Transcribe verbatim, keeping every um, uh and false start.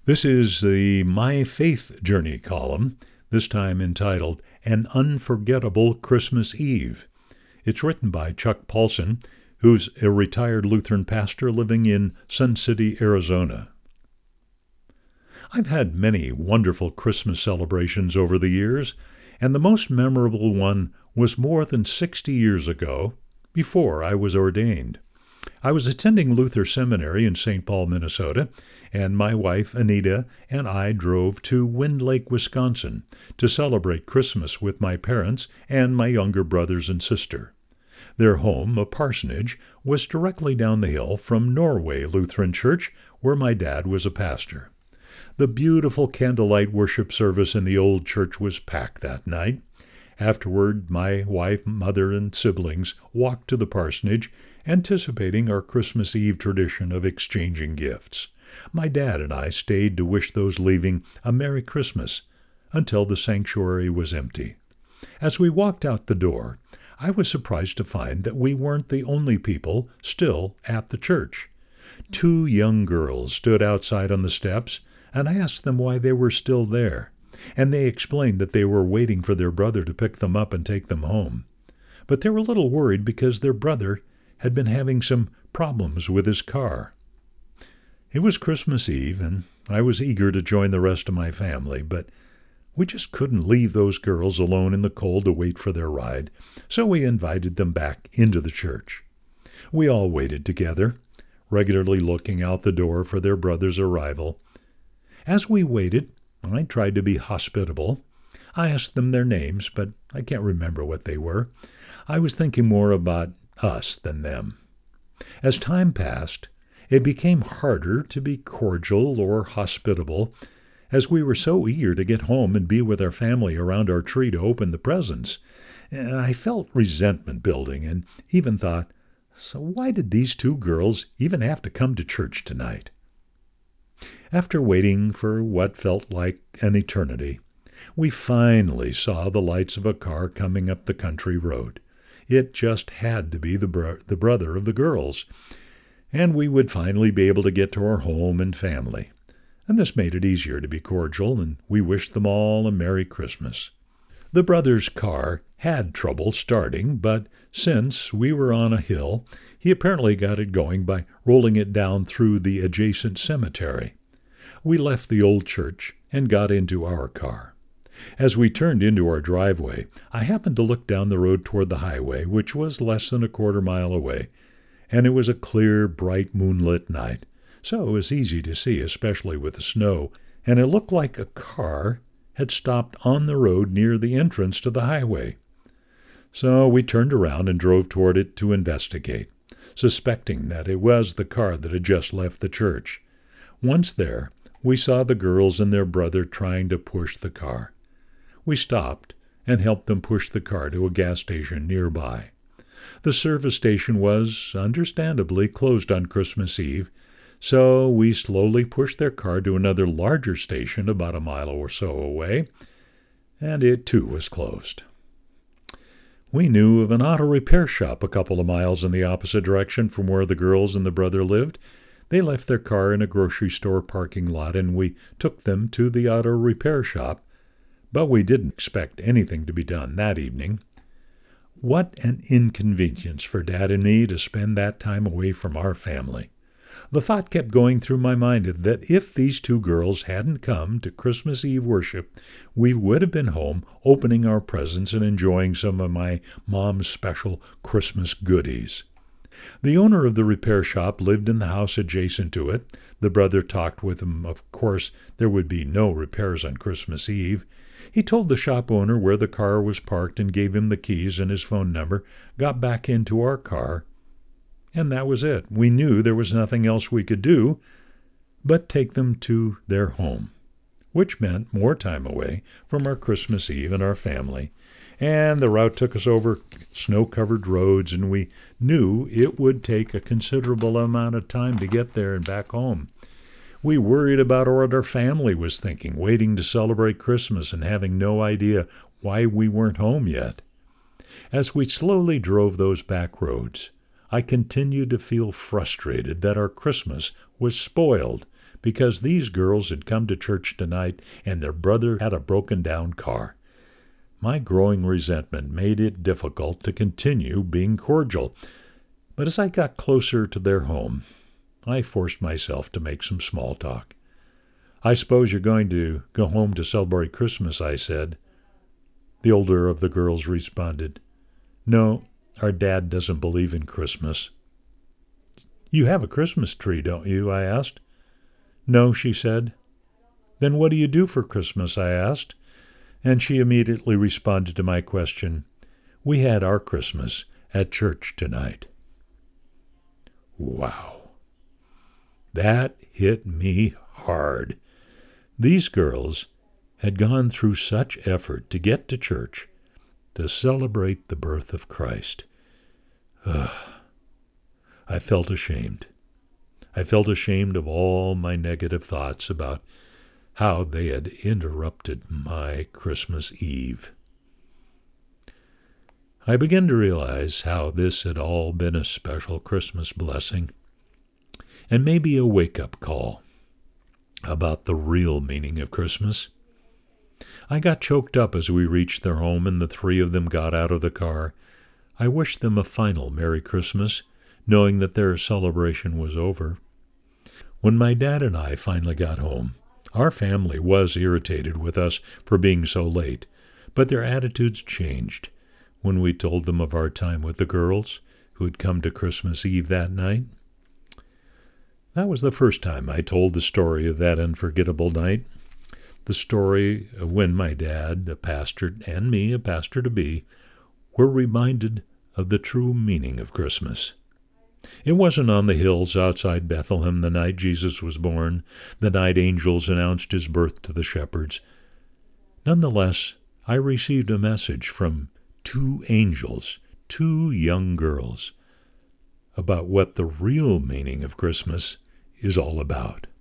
This is the My Faith Journey column, this time entitled An Unforgettable Christmas Eve. It's written by Chuck Paulson, who's a retired Lutheran pastor living in Sun City, Arizona. I've had many wonderful Christmas celebrations over the years, and the most memorable one was more than sixty years ago, before I was ordained. I was attending Luther Seminary in Saint Paul, Minnesota, and my wife, Anita, and I drove to Wind Lake, Wisconsin, to celebrate Christmas with my parents and my younger brothers and sister. Their home, a parsonage, was directly down the hill from Norway Lutheran Church, where my dad was a pastor. The beautiful candlelight worship service in the old church was packed that night. Afterward, my wife, mother, and siblings walked to the parsonage, anticipating our Christmas Eve tradition of exchanging gifts. My dad and I stayed to wish those leaving a Merry Christmas until the sanctuary was empty. As we walked out the door, I was surprised to find that we weren't the only people still at the church. Two young girls stood outside on the steps, and I asked them why they were still there, and they explained that they were waiting for their brother to pick them up and take them home. But they were a little worried because their brother had been having some problems with his car. It was Christmas Eve, and I was eager to join the rest of my family, but we just couldn't leave those girls alone in the cold to wait for their ride, so we invited them back into the church. We all waited together, regularly looking out the door for their brother's arrival. As we waited, I tried to be hospitable. I asked them their names, but I can't remember what they were. I was thinking more about us than them. As time passed, it became harder to be cordial or hospitable, as we were so eager to get home and be with our family around our tree to open the presents. And I felt resentment building and even thought, so why did these two girls even have to come to church tonight? After waiting for what felt like an eternity, we finally saw the lights of a car coming up the country road. It just had to be the, bro- the brother of the girls, and we would finally be able to get to our home and family. And this made it easier to be cordial, and we wished them all a Merry Christmas. The brother's car had trouble starting, but since we were on a hill, he apparently got it going by rolling it down through the adjacent cemetery. We left the old church and got into our car. As we turned into our driveway, I happened to look down the road toward the highway, which was less than a quarter mile away, and it was a clear, bright, moonlit night, so it was easy to see, especially with the snow, and it looked like a car had stopped on the road near the entrance to the highway. So we turned around and drove toward it to investigate, suspecting that it was the car that had just left the church. Once there, we saw the girls and their brother trying to push the car. We stopped and helped them push the car to a gas station nearby. The service station was, understandably, closed on Christmas Eve, so we slowly pushed their car to another larger station about a mile or so away, and it too was closed. We knew of an auto repair shop a couple of miles in the opposite direction from where the girls and the brother lived. They left their car in a grocery store parking lot, and we took them to the auto repair shop, but we didn't expect anything to be done that evening. What an inconvenience for Dad and me to spend that time away from our family. The thought kept going through my mind that if these two girls hadn't come to Christmas Eve worship, we would have been home opening our presents and enjoying some of my mom's special Christmas goodies. The owner of the repair shop lived in the house adjacent to it. The brother talked with him. Of course, there would be no repairs on Christmas Eve. He told the shop owner where the car was parked and gave him the keys and his phone number, got back into our car, and that was it. We knew there was nothing else we could do but take them to their home, which meant more time away from our Christmas Eve and our family. And the route took us over snow-covered roads, and we knew it would take a considerable amount of time to get there and back home. We worried about what our family was thinking, waiting to celebrate Christmas and having no idea why we weren't home yet. As we slowly drove those back roads, I continued to feel frustrated that our Christmas was spoiled because these girls had come to church tonight and their brother had a broken-down car. My growing resentment made it difficult to continue being cordial, but as I got closer to their home, I forced myself to make some small talk. "I suppose you're going to go home to celebrate Christmas," I said. The older of the girls responded, "No, our dad doesn't believe in Christmas." "You have a Christmas tree, don't you?" I asked. "No," she said. "Then what do you do for Christmas?" I asked. And she immediately responded to my question, "We had our Christmas at church tonight." Wow. That hit me hard. These girls had gone through such effort to get to church, to celebrate the birth of Christ. Ugh. I felt ashamed. I felt ashamed of all my negative thoughts about how they had interrupted my Christmas Eve. I began to realize how this had all been a special Christmas blessing, and maybe a wake-up call about the real meaning of Christmas. I got choked up as we reached their home and the three of them got out of the car. I wished them a final Merry Christmas, knowing that their celebration was over. When my dad and I finally got home, our family was irritated with us for being so late, but their attitudes changed when we told them of our time with the girls who had come to Christmas Eve that night. That was the first time I told the story of that unforgettable night, the story of when my dad, a pastor, and me, a pastor-to-be, were reminded of the true meaning of Christmas. It wasn't on the hills outside Bethlehem the night Jesus was born, the night angels announced his birth to the shepherds. Nonetheless, I received a message from two angels, two young girls, about what the real meaning of Christmas is all about.